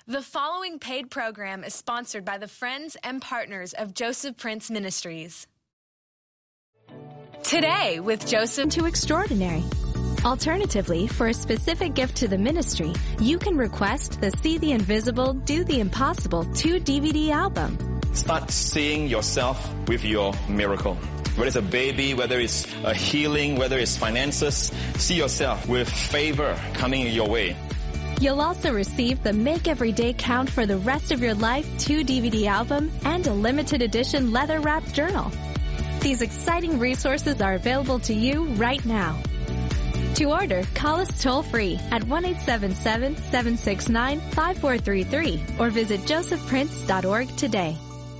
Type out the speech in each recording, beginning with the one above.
The following paid program is sponsored by the friends and partners of Joseph Prince Ministries. Today with Joseph to Extraordinary. Alternatively, for a specific gift to the ministry, you can request the See the Invisible, Do the Impossible 2 DVD album. Start seeing yourself with your miracle. Whether it's a baby, whether it's a healing, whether it's finances, see yourself with favor coming your way. You'll also receive the Make Every Day Count for the Rest of Your Life 2 DVD album and a limited edition leather-wrapped journal. These exciting resources are available to you right now. To order, call us toll-free at 1-877-769-5433 or visit josephprince.org today.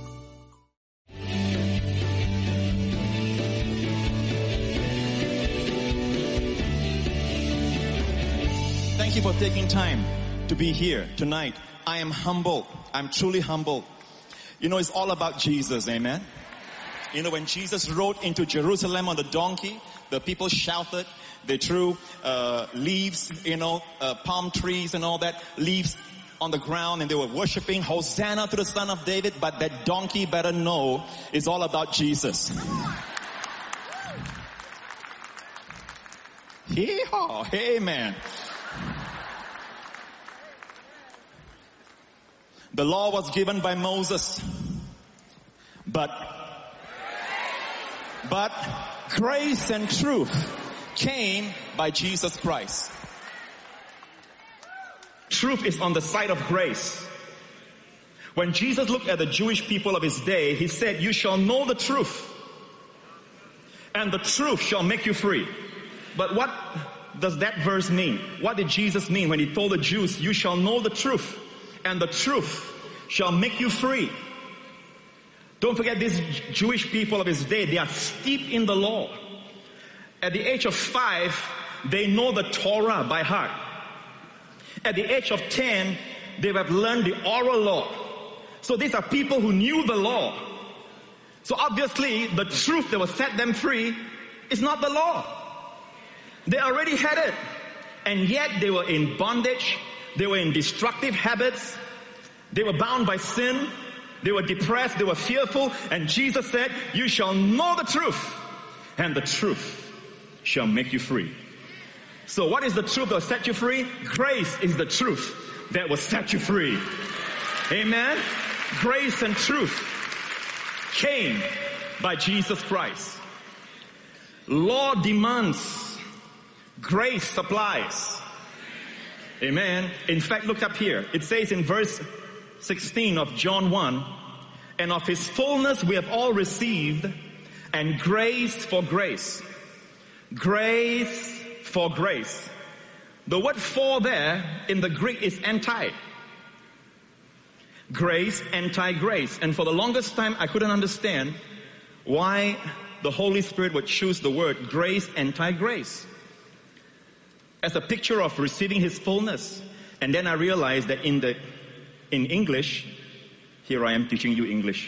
Thank you for taking time to be here tonight. I am humbled. I'm truly humbled. You know, it's all about Jesus, amen? You know, when Jesus rode into Jerusalem on the donkey, the people shouted, they threw leaves, palm trees and all that, leaves on the ground, and they were worshiping, Hosanna to the Son of David, but that donkey better know it's all about Jesus. Hee-haw, amen. The law was given by Moses, but grace and truth came by Jesus Christ. Truth is on the side of grace. When Jesus looked at the Jewish people of his day, he said, "You shall know the truth, and the truth shall make you free." But what does that verse mean? What did Jesus mean when he told the Jews, "You shall know the truth, and the truth shall make you free"? Don't forget, these Jewish people of his day, they are steeped in the law. At the age of 5, they know the Torah by heart. At the age of 10, they have learned the oral law. So these are people who knew the law. So obviously, the truth that will set them free is not the law. They already had it. And yet they were in bondage. They were in destructive habits. They were bound by sin. They were depressed. They were fearful. And Jesus said, "You shall know the truth, and the truth shall make you free." So what is the truth that will set you free? Grace is the truth that will set you free. Amen? Grace and truth came by Jesus Christ. Law demands. Grace supplies. Amen. In fact, look up here. It says in verse 16 of John 1, "And of his fullness we have all received, and grace for grace." Grace for grace. The word "for" there in the Greek is anti. Grace, anti-grace. And for the longest time I couldn't understand why the Holy Spirit would choose the word grace, anti-grace as a picture of receiving his fullness. And then I realized that in English, here I am teaching you English.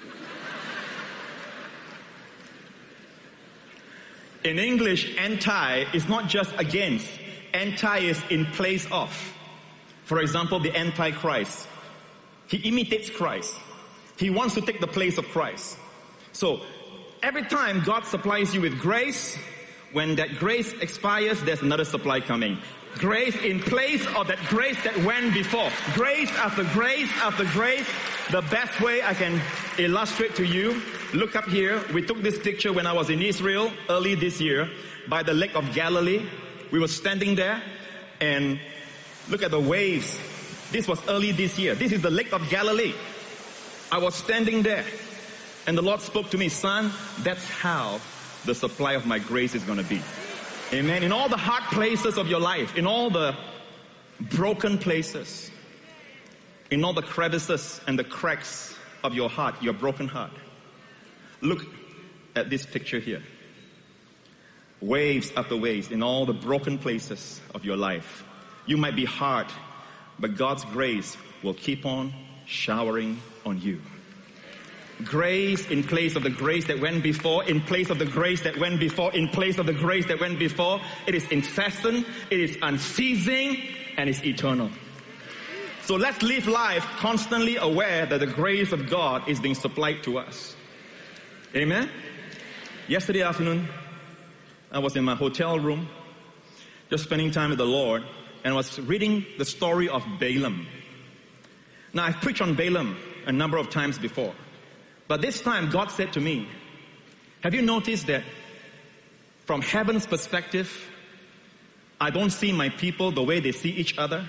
In English, anti is not just against. Anti is in place of. For example, the Antichrist. He imitates Christ. He wants to take the place of Christ. So, every time God supplies you with grace, when that grace expires, there's another supply coming. Grace in place of that grace that went before. Grace after grace after grace. The best way I can illustrate to you, look up here. We took this picture when I was in Israel early this year by the Lake of Galilee. We were standing there and look at the waves. This was early this year. This is the Lake of Galilee. I was standing there and the Lord spoke to me, "Son, that's how the supply of my grace is going to be." Amen. In all the hard places of your life, in all the broken places, in all the crevices and the cracks of your heart, your broken heart, look at this picture here. Waves after waves in all the broken places of your life. You might be hard, but God's grace will keep on showering on you. Grace in place of the grace that went before, in place of the grace that went before, in place of the grace that went before. It is incessant, it is unceasing, and it's eternal. So let's live life constantly aware that the grace of God is being supplied to us. Amen? Yesterday afternoon, I was in my hotel room, just spending time with the Lord, and I was reading the story of Balaam. Now, I've preached on Balaam a number of times before, but this time God said to me, have you noticed that from heaven's perspective, I don't see my people the way they see each other?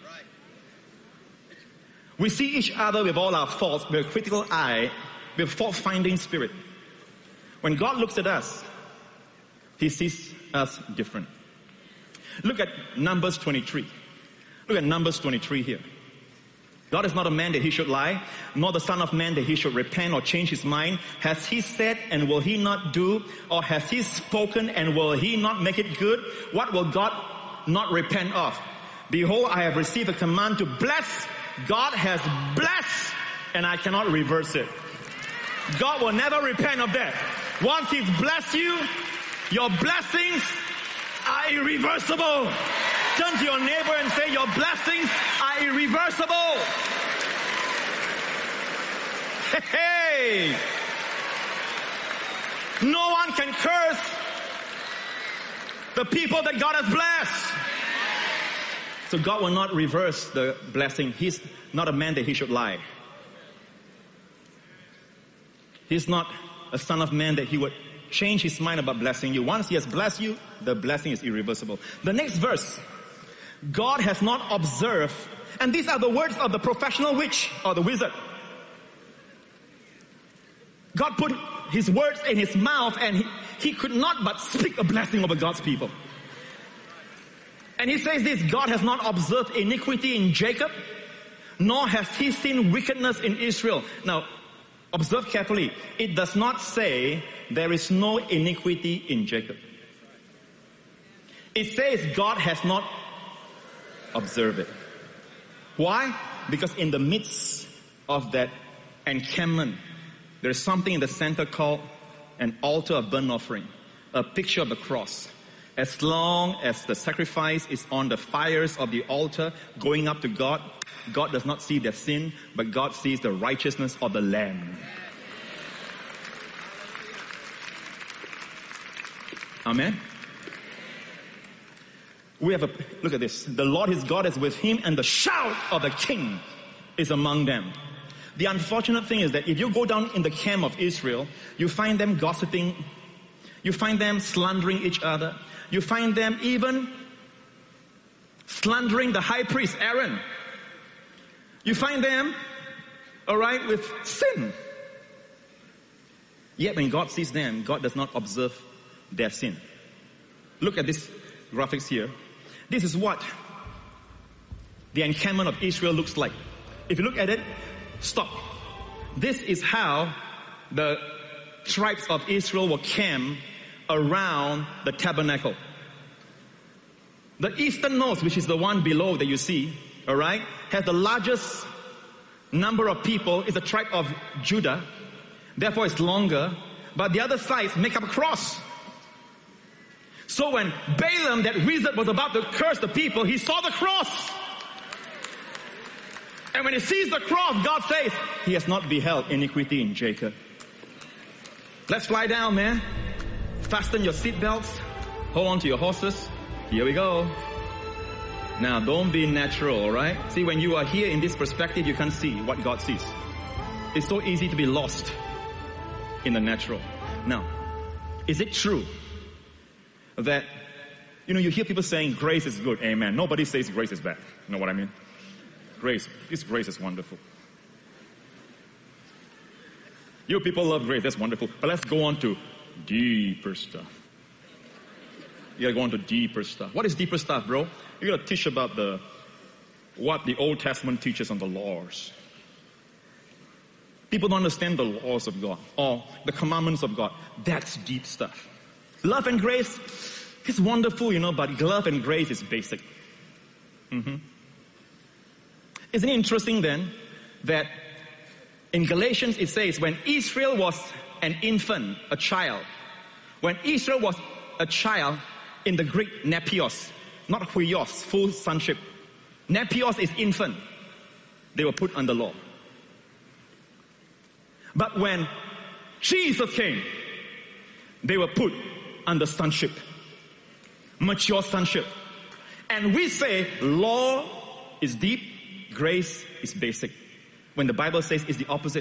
We see each other with all our faults, with a critical eye, with fault-finding spirit. When God looks at us, He sees us different. Look at Numbers 23. Look at Numbers 23 here. God is not a man that He should lie, nor the Son of Man that He should repent or change His mind. Has He said and will He not do? Or has He spoken and will He not make it good? What will God not repent of? Behold, I have received a command to bless. God has blessed, and I cannot reverse it. God will never repent of that. Once He's blessed you, your blessings are irreversible. Turn to your neighbor and say, your blessings are irreversible. Hey! No one can curse the people that God has blessed. So God will not reverse the blessing. He's not a man that He should lie. He's not a son of man that He would change His mind about blessing you. Once He has blessed you, the blessing is irreversible. The next verse, God has not observed, and these are the words of the professional witch or the wizard. God put His words in his mouth, and he could not but speak a blessing over God's people. And He says this, God has not observed iniquity in Jacob, nor has He seen wickedness in Israel. Now, observe carefully. It does not say there is no iniquity in Jacob. It says God has not observed it. Why? Because in the midst of that encampment, there is something in the center called an altar of burnt offering, a picture of the cross. As long as the sacrifice is on the fires of the altar going up to God, God does not see their sin, but God sees the righteousness of the Lamb. Amen. Look at this. The Lord his God is with him, and the shout of the king is among them. The unfortunate thing is that if you go down in the camp of Israel, you find them gossiping, you find them slandering each other, you find them even slandering the high priest Aaron. You find them, alright, with sin. Yet when God sees them, God does not observe their sin. Look at this graphics here. This is what the encampment of Israel looks like. If you look at it, stop. This is how the tribes of Israel were camped around the tabernacle. The easternmost, which is the one below that you see, alright, has the largest number of people, is the tribe of Judah. Therefore it's longer. But the other sides make up a cross. So when Balaam, that wizard, was about to curse the people, he saw the cross. And when he sees the cross, God says, He has not beheld iniquity in Jacob. Let's fly down, man. Fasten your seatbelts. Hold on to your horses. Here we go. Now, don't be natural, alright? See, when you are here in this perspective, you can't see what God sees. It's so easy to be lost in the natural. Now, is it true that, you hear people saying grace is good? Amen. Nobody says grace is bad. You know what I mean? This grace is wonderful. You people love grace, that's wonderful. But let's go on to deeper stuff. You gotta go on to deeper stuff. What is deeper stuff, bro? You gotta teach about what the Old Testament teaches on the laws. People don't understand the laws of God or the commandments of God. That's deep stuff. Love and grace is wonderful, but love and grace is basic. Isn't it interesting then that in Galatians it says when Israel was an infant, a child, when Israel was a child, in the Greek, nepios, not huios, full sonship. Nepios is infant. They were put under law. But when Jesus came, they were put under sonship. Mature sonship. And we say law is deep, grace is basic. When the Bible says it's the opposite.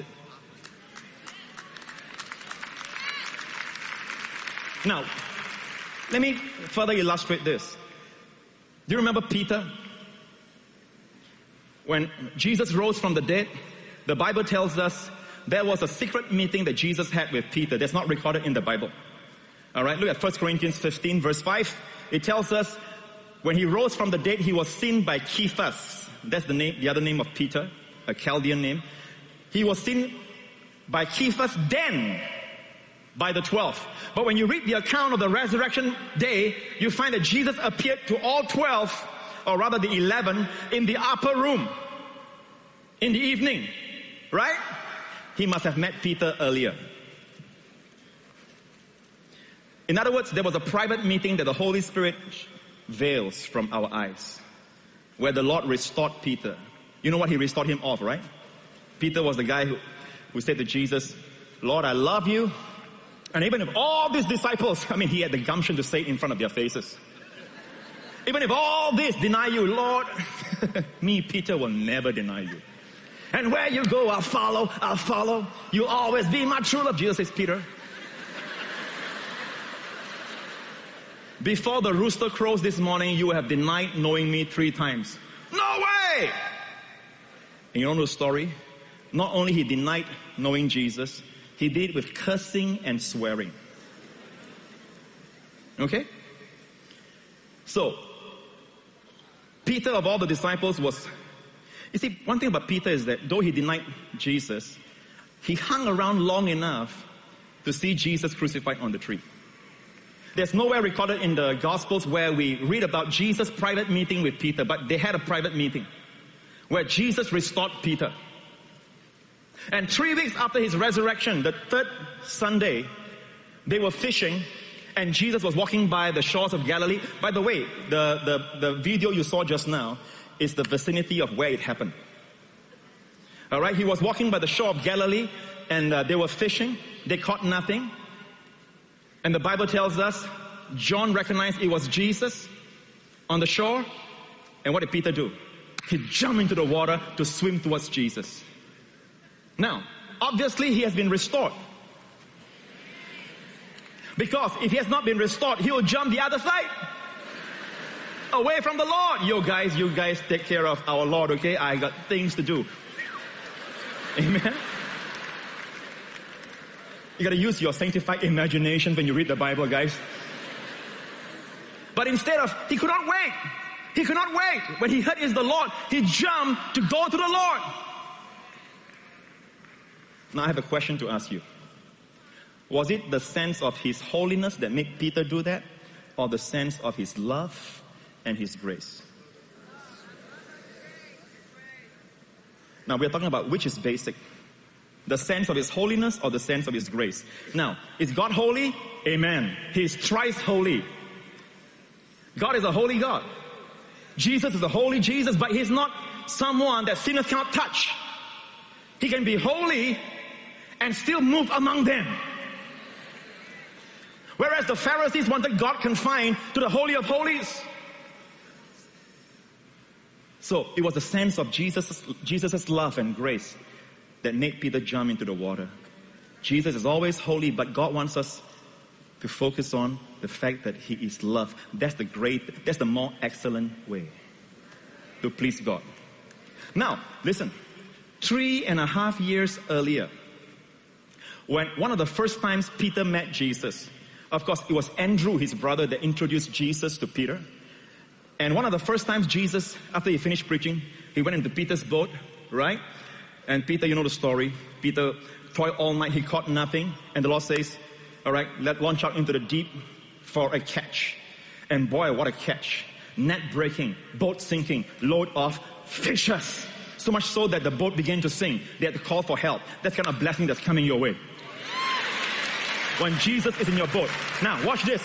Now, let me further illustrate this. Do you remember Peter? When Jesus rose from the dead, the Bible tells us there was a secret meeting that Jesus had with Peter. That's not recorded in the Bible. Alright, look at 1 Corinthians 15 verse 5. It tells us when he rose from the dead, he was seen by Cephas. That's the other name of Peter, a Chaldean name. He was seen by Cephas, then by the 12. But when you read the account of the resurrection day, you find that Jesus appeared to all 12, or rather the 11, in the upper room in the evening. Right? He must have met Peter earlier. In other words, there was a private meeting that the Holy Spirit veils from our eyes, where the Lord restored Peter. You know what he restored him of, right? Peter was the guy who said to Jesus, Lord, I love you. And even if all these disciples, he had the gumption to say it in front of their faces. Even if all this deny you, Lord, me, Peter, will never deny you. And where you go, I'll follow. You'll always be my true love. Jesus says, Peter, before the rooster crows this morning, you have denied knowing me 3 times. No way! And you know the story? Not only he denied knowing Jesus, he did it with cursing and swearing. Okay? So, Peter of all the disciples was... You see, one thing about Peter is that though he denied Jesus, he hung around long enough to see Jesus crucified on the tree. There's nowhere recorded in the Gospels where we read about Jesus' private meeting with Peter, but they had a private meeting where Jesus restored Peter. And 3 weeks after his resurrection, the 3rd Sunday, they were fishing and Jesus was walking by the shores of Galilee. By the way, the video you saw just now is the vicinity of where it happened. Alright, he was walking by the shore of Galilee and they were fishing. They caught nothing. And the Bible tells us John recognized it was Jesus on the shore. And what did Peter do? He jumped into the water to swim towards Jesus. Now, obviously he has been restored. Because if he has not been restored, he will jump the other side. Away from the Lord. You guys take care of our Lord, okay? I got things to do. Amen? You gotta use your sanctified imagination when you read the Bible, guys. But instead of, he could not wait. He could not wait. When he heard it's the Lord, he jumped to go to the Lord. Now I have a question to ask you. Was it the sense of his holiness that made Peter do that? Or the sense of his love and his grace? Now we're talking about which is basic. The sense of his holiness or the sense of his grace. Now, is God holy? Amen. He is thrice holy. God is a holy God. Jesus is a holy Jesus, but he's not someone that sinners cannot touch. He can be holy and still move among them. Whereas the Pharisees wanted God confined to the Holy of Holies. So it was the sense of Jesus' love and grace that made Peter jump into the water. Jesus is always holy, but God wants us to focus on the fact that he is love. That's the more excellent way to please God. Now, listen. 3.5 years earlier, when one of the first times Peter met Jesus, of course, it was Andrew, his brother, that introduced Jesus to Peter. And one of the first times Jesus, after he finished preaching, he went into Peter's boat, right? And Peter, you know the story. Peter toiled all night, he caught nothing. And the Lord says, alright, let's launch out into the deep for a catch. And boy, what a catch. Net breaking, boat sinking, load of fishes. So much so that the boat began to sink. They had to call for help. That's kind of blessing that's coming your way. When Jesus is in your boat. Now, watch this.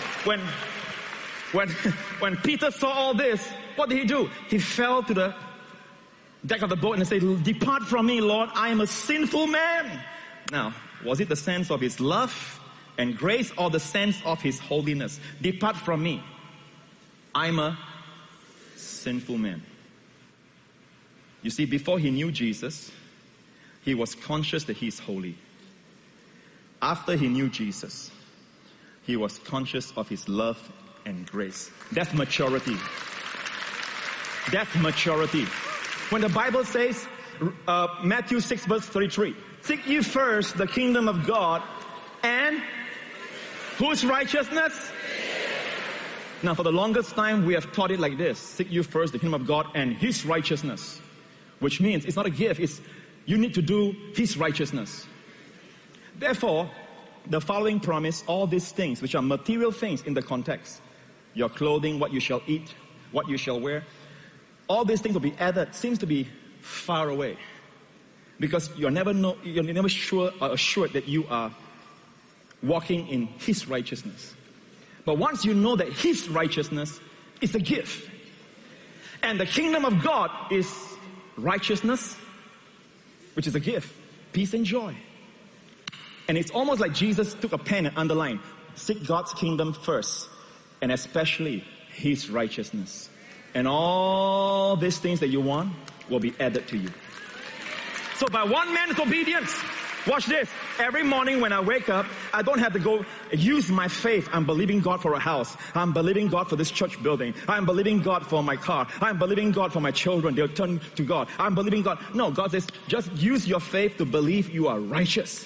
When Peter saw all this, what did he do? He fell to deck of the boat and say, "Depart from me, Lord, I am a sinful man." Now, was it the sense of his love and grace or the sense of his holiness? Depart from me. I'm a sinful man. You see, before he knew Jesus, he was conscious that he's holy. After he knew Jesus, he was conscious of his love and grace. That's maturity. That's maturity. When the Bible says, Matthew 6 verse 33, "Seek ye first the kingdom of God and whose righteousness?" Now, for the longest time, we have taught it like this: seek you first the kingdom of God and his righteousness. Which means it's not a gift, it's you need to do his righteousness. Therefore, the following promise, all these things, which are material things in the context, your clothing, what you shall eat, what you shall wear, all these things will be added, seems to be far away. Because you're never sure or assured that you are walking in his righteousness. But once you know that his righteousness is a gift, and the kingdom of God is righteousness, which is a gift, peace and joy. And it's almost like Jesus took a pen and underlined, seek God's kingdom first, and especially his righteousness. And all these things that you want will be added to you. So by one man's obedience, watch this, every morning when I wake up, I don't have to go use my faith. I'm believing God for a house. I'm believing God for this church building. I'm believing God for my car. I'm believing God for my children. They'll turn to God. I'm believing God. No, God says, just use your faith to believe you are righteous.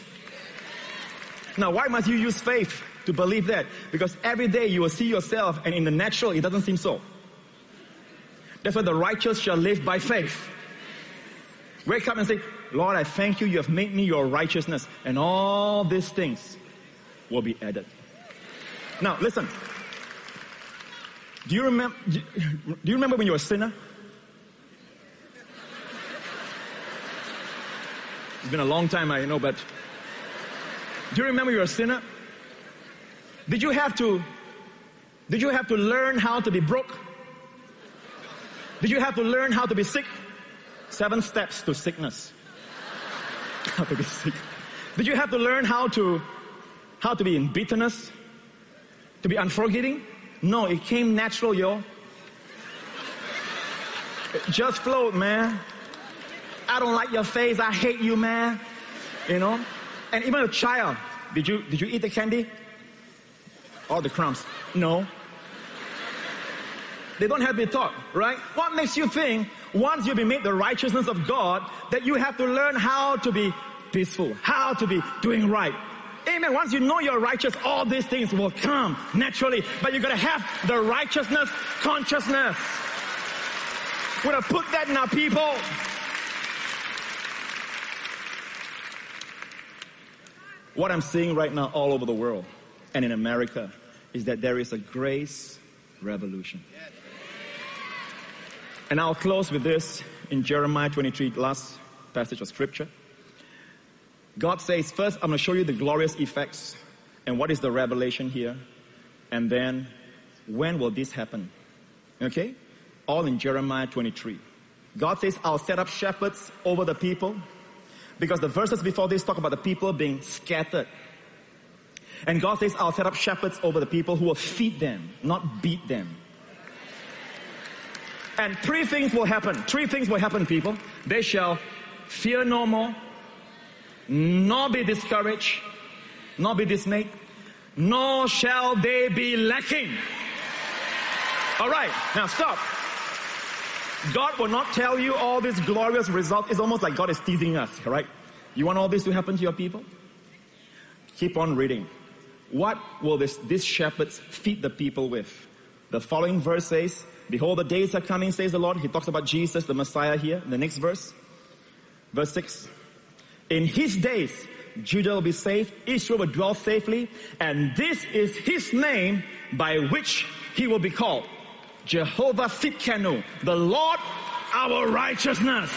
Now, why must you use faith to believe that? Because every day you will see yourself, and in the natural, it doesn't seem so. That's why the righteous shall live by faith. Wake up and say, Lord, I thank you, you have made me your righteousness, and all these things will be added. Now, listen. Do you remember when you were a sinner? It's been a long time, I know, but do you remember you were a sinner? Did you have to learn how to be broke? Did you have to learn how to be sick? 7 steps to sickness. How to be sick. Did you have to learn how to be in bitterness? To be unforgiving? No, it came natural, yo. It just flowed, man. I don't like your face, I hate you, man. You know? And even a child, did you eat the candy? All the crumbs? No. They don't have to be taught, right? What makes you think, once you've been made the righteousness of God, that you have to learn how to be peaceful, how to be doing right? Amen. Once you know you're righteous, all these things will come naturally. But you're going to have the righteousness consciousness. We're going to put that in our people. What I'm seeing right now all over the world and in America is that there is a grace revolution. And I'll close with this in Jeremiah 23, last passage of scripture. God says, first I'm going to show you the glorious effects and what is the revelation here. And then, when will this happen? Okay? All in Jeremiah 23. God says, I'll set up shepherds over the people. Because the verses before this talk about the people being scattered. And God says, I'll set up shepherds over the people who will feed them, not beat them. And 3 things will happen. 3 things will happen, people. They shall fear no more, nor be discouraged, nor be dismayed, nor shall they be lacking. All right, now stop. God will not tell you all these glorious results. It's almost like God is teasing us, all right? You want all this to happen to your people? Keep on reading. What will these shepherds feed the people with? The following verse says, behold, the days are coming, says the Lord. He talks about Jesus, the Messiah here. The next verse, verse 6. In his days, Judah will be saved, Israel will dwell safely, and this is his name by which he will be called. Jehovah Tsidkenu, the Lord our righteousness.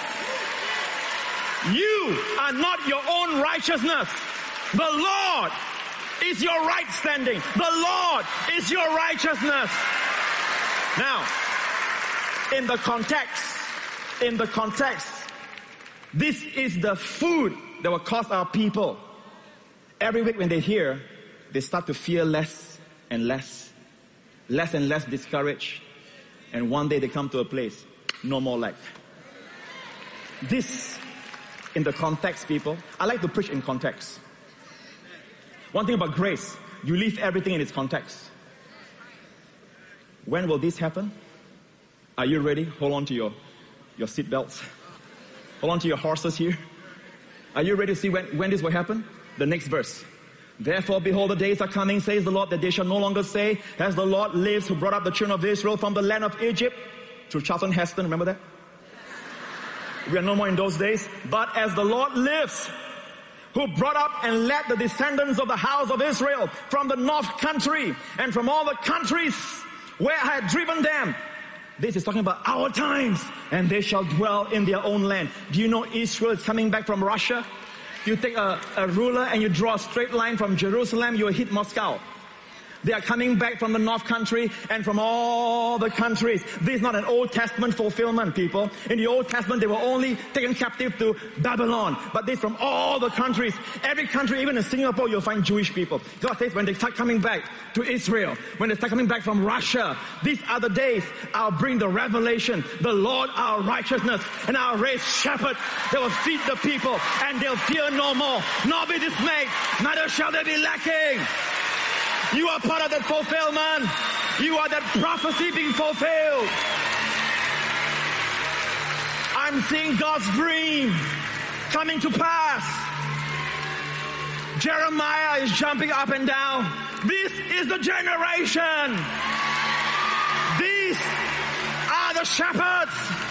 You are not your own righteousness. The Lord is your right standing. The Lord is your righteousness. Now, in the context, in the context, this is the food that will cost our people. Every week when they hear, they start to fear less and less discouraged. And one day they come to a place, no more lack. This, in the context, people, I like to preach in context. One thing about grace, you leave everything in its context. When will this happen? Are you ready? Hold on to your seatbelts. Hold on to your horses here. Are you ready to see when this will happen? The next verse. Therefore, behold, the days are coming, says the Lord, that they shall no longer say, as the Lord lives, who brought up the children of Israel from the land of Egypt. Through Charlton Heston, remember that? We are no more in those days. But as the Lord lives, who brought up and led the descendants of the house of Israel from the north country and from all the countries where I had driven them. This is talking about our times, and they shall dwell in their own land. Do you know Israel is coming back from Russia? You take a ruler and you draw a straight line from Jerusalem, you will hit Moscow. They are coming back from the north country and from all the countries. This is not an Old Testament fulfillment, people. In the Old Testament, they were only taken captive to Babylon. But this from all the countries. Every country, even in Singapore, you'll find Jewish people. God says when they start coming back to Israel, when they start coming back from Russia, these are the days I'll bring the revelation, the Lord our righteousness, and I'll raise shepherds that will feed the people, and they'll fear no more, nor be dismayed, neither shall they be lacking. You are part of that fulfillment. You are that prophecy being fulfilled. I'm seeing God's dream coming to pass. Jeremiah is jumping up and down. This is the generation. These are the shepherds